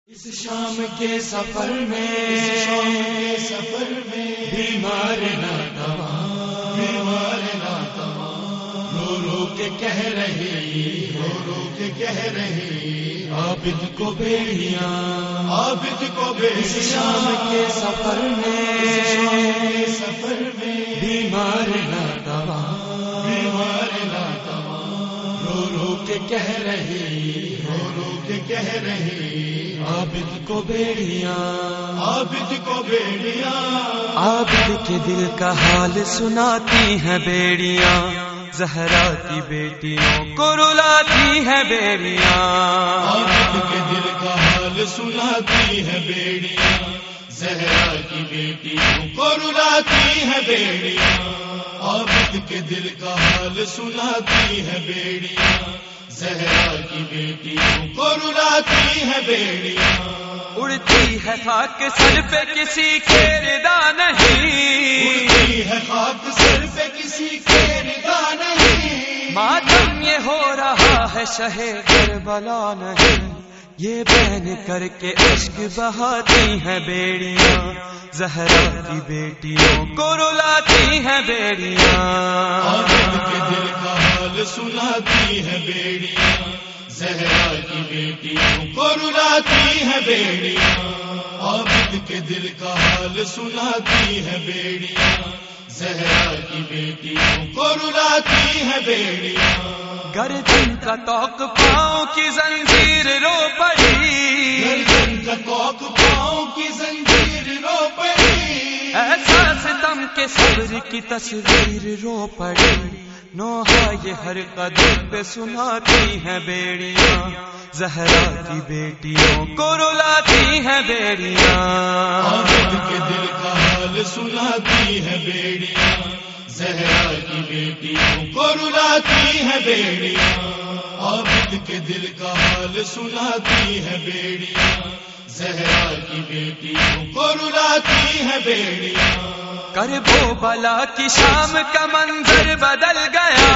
اس شام کے سفر میں بیمار ناتواں رو رو کے کہہ رہے عابد کو بیڑیاں اس شام کے سفر میں بیمار ناتواں رو رو کے کہہ رہے عابد کو بیڑیاں عابد کے دل کا حال سناتی ہیں بیڑیاں زہرا کی بیٹیوں کو رلاتی ہیں بیڑیاں عابد کے دل کا حال سناتی ہے بیڑیاں زہرا کی بیٹیوں کو رلاتی ہے بیڑیاں عابد کے دل کا حال سناتی ہے بیڑیاں زہرا کی بیٹیوں کو رلاتی ہے بیڑیاں اڑتی ہے خاک سر پہ کسی کے ردا نہیں اڑتی ہے خاک سر پہ کسی کے ردا نہیں ماتم یہ ہو رہا ہے شہ کربلا نہیں یہ بہن کر کے عشق بہاتی ہیں بیڑیاں زہرا کی بیٹیوں کو رلاتی ہیں بیڑیاں عابد کے دل کا حال سناتی ہے بیڑیاں زہرا کی بیٹیوں کو رلاتی ہے بیڑیاں عابد کے دل کا حال سناتی ہے بیڑیاں زہرا کی بیٹیوں کو رلاتی ہے بیڑیاں گردن کا توق پاؤں کی زنجیر رو پڑی گردن کا توق پاؤں کی زنجیر رو پڑی ایسا ستم کے صبر کی تصویر رو پڑی نوحہ یہ ہر قدم پہ سناتی ہیں بیڑیاں زہرا کی بیٹیوں کو رلاتی ہیں بیڑیاں عابد کے دل کا حال سناتی ہے بیڑیاں زہرا کی بیٹیوں کو رلاتی ہے بیڑیاں عابد کے دل کا حال سناتی ہے بیڑیاں زہرا کی بیٹیوں کو رلاتی ہے بیڑیاں کربو بلا کی شام کا منظر بدل گیا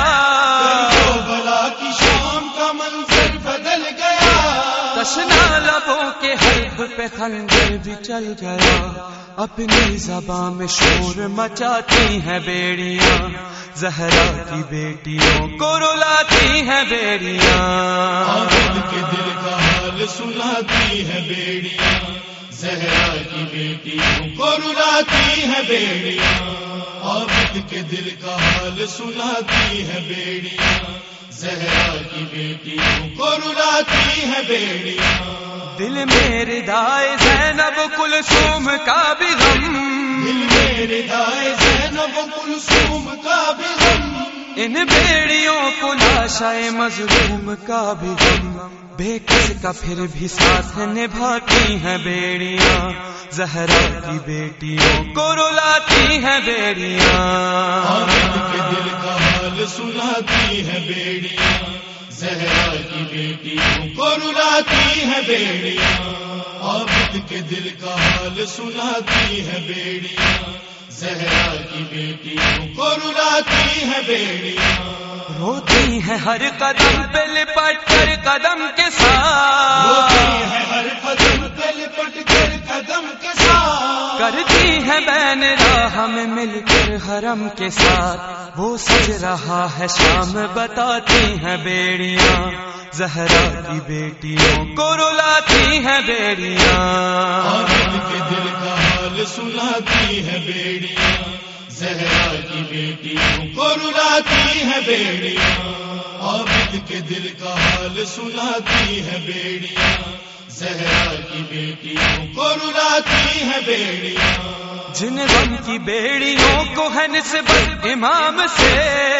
بلا کی شام کا منظر بدل گیا تشنا لبوں کے حلق پہ خنجر بھی چل گیا اپنی زبان میں شور مچاتی ہیں بیڑیاں زہرا کی بیٹیوں کو رلاتی ہیں بیڑیاں عابد کے دل کا حال سناتی ہے بیڑیاں زہرا کی بیٹیوں کو رلاتی ہے بیڑیاں عابد کے دل کا حال سناتی ہے بیڑیاں زہرا کی بیٹیوں کو رلاتی ہے بیڑیاں دل میرے دائے زینب کلثوم کا بھی غم دل میرے دائے زینب کلثوم کا بھی غم ان بیڑیوں کو لاشائے مظلوم کا بھی غم بے کس کا پھر بھی ساتھ نبھاتی ہیں بیڑیاں زہرا کی بیٹیوں کو رلاتی ہیں بیڑیاں عابد کے دل کا حال سناتی ہے بیڑیاں زہرا کی بیٹیوں کو رلاتی ہے بیڑیاں عابد کے دل کا حال سناتی ہے بیڑیاں زہرا کی بیٹیوں کو رلاتی ہے بیڑیاں روتی ہے ہر قدم پہ لپٹ کر قدم کے ساتھ روتی ہے ہر قدم پہ لپٹ کر قدم کے ساتھ کرتی ہے بین راہ میں مل کر حرم کے ساتھ وہ سج رہا ہے شام بتاتی ہیں بیڑیاں زہرا کی بیٹیوں کو رلاتی ہیں بیڑیاں عابد کے دل کا حال سناتی ہے بیڑیاں زہرا کی بیٹیوں کو رلاتی ہے بیڑیاں عابد کے دل کا حال سناتی ہے بیڑیاں زہرا کی بیٹیوں کو رلاتی ہے بیڑیاں جن غم کی بیڑیوں کو ہے نسبت امام سے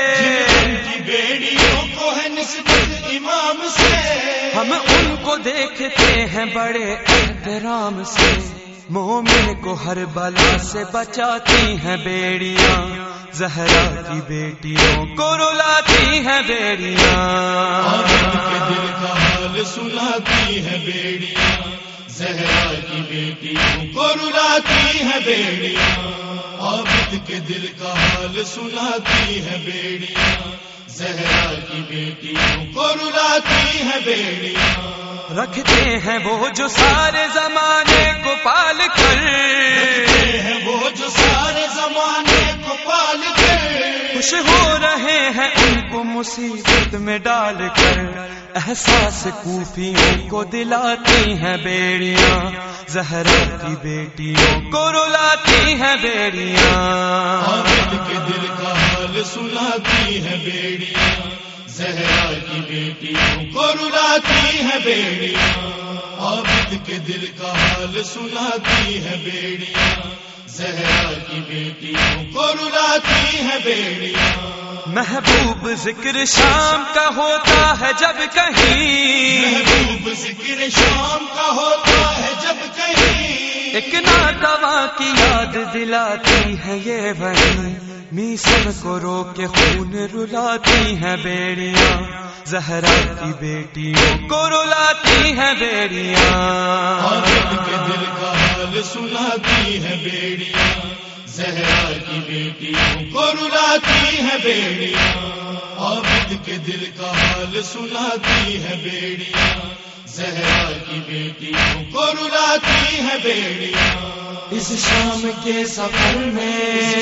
جن کی بیڑیوں کو ہے نسبت امام سے ہم ان کو دیکھتے ہیں بڑے احترام سے مومن کو ہر بلا سے بچاتی ہیں بیڑیاں زہرا کی بیٹیوں کو رلاتی ہیں بیڑیاں عابد کے دل کا حال سناتی ہے بیڑیاں زہرا کی بیٹیوں کو رلاتی ہے بیڑیاں عابد کے دل کا حال سناتی ہے بیڑیاں زہرا کی بیٹیوں کو رلاتی ہے بیڑیاں رکھتے ہیں وہ جو سارے زمانے کو پال کر، رکھتے ہیں وہ جو سارے زمانے کو پال کر، خوش ہو رہے ہیں ان کو مصیبت میں ڈال کر، احساس کوفیوں کو دلاتی ہیں بیڑیاں، زہرا کی بیٹیوں کو رلاتی ہیں بیڑیاں، عابد کے دل کا حال سناتی ہیں بیڑیاں، زہرا کی بیٹیوں کو رلاتی ہیں بیڑیاں، عابد کے دل کا حال سناتی ہیں بیڑیاں، زہرا کی بیٹیوں کو رلاتی ہیں بیڑیاں۔ محبوب ذکر شام کا ہوتا ہے جب کہیں، محبوب ذکر شام کا ہوتا ہے جب کہیں، ایک ناتوا کی یاد دلاتی ہے یہ وہیں، میسن کو رو کے خون رلاتی ہیں بیڑیاں، زہرا کی بیٹیوں کو رلاتی ہیں بیڑیاں، عابد کے دل کا حال سناتی ہیں بیڑیاں، زہرا کی بیٹیوں کو رلاتی ہیں بیڑیاں، عابد کے دل کا حال سناتی ہیں بیڑیاں، زہرا کی بیٹیوں کو رلاتی ہیں بیڑیاں۔ اس شام کے سفر میں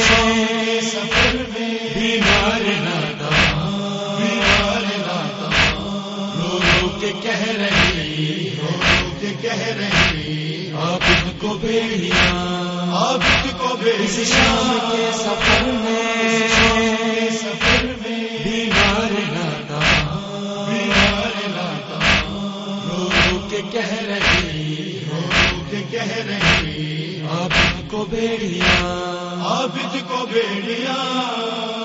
بیمار ناداں، بیمار ناداں، رو رو کے کہہ رہی، رو رو کے کہہ رہی، عابد کو بیڑیاں، عابد کو بیڑیاں۔ اس شام کے سفر میں بیمار ناداں، بیمار ناداں، رو رو کے کہہ رہی، رو رو کے کہہ رہی، عابد کو بیڑیاں، عابد کو بیڑیاں۔